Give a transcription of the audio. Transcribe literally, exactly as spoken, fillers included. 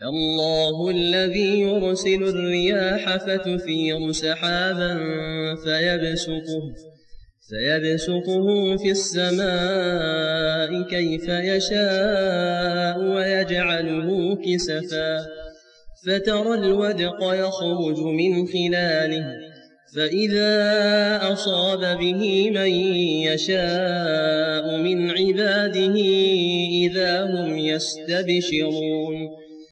الله الذي يرسل الرياح فتثير سحابا فيبسطه, فيبسطه في السماء كيف يشاء ويجعله كسفا فترى الودق يخرج من خلاله فإذا أصاب به من يشاء من عباده إذا هم يستبشرون